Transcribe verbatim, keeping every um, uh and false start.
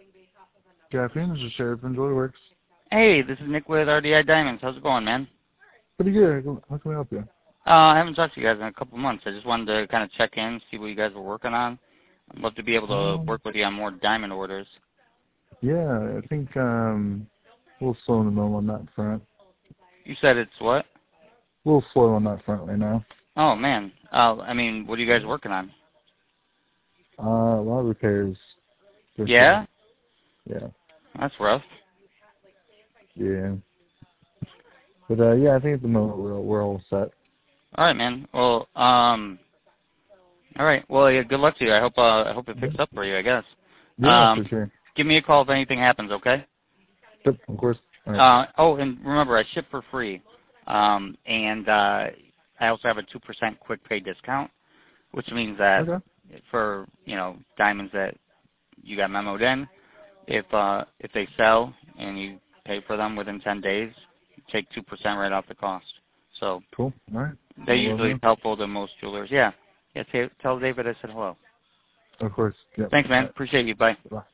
Good afternoon, this is Sheriff and Joy Works. Hey, this is Nick with R D I Diamonds. How's it going, man? Pretty good. How can we help you? Uh, I haven't talked to you guys in a couple months. I just wanted to kind of check in, see what you guys were working on. I'd love to be able to Um, work with you on more diamond orders. yeah, I think um, a little slow in the middle on that front. You said it's what? A little slow on that front right now. Oh, man. Uh, I mean, what are you guys working on? Uh, a lot of repairs. For Yeah? Sure. Yeah. That's rough. Yeah. But uh, yeah, I think at the moment we're we're all set. All right, man. Well, um, all right. Well, yeah, good luck to you. I hope uh, I hope it picks up for you, I guess. Yeah, Um, for sure. give me a call if anything happens, okay? Yep, of course. All right. Uh, oh, and remember, I ship for free. Um, and uh, I also have a two percent quick pay discount, which means that Okay. for, you know, diamonds that you got memoed in, if uh, if they sell and you pay for them within ten days, you take two percent right off the cost. So Cool. All right. they're Well, usually well, helpful to most jewelers. Yeah. Yeah, t- tell David I said hello. of course. Yep. Thanks, man. All right. Appreciate you. Bye. Bye.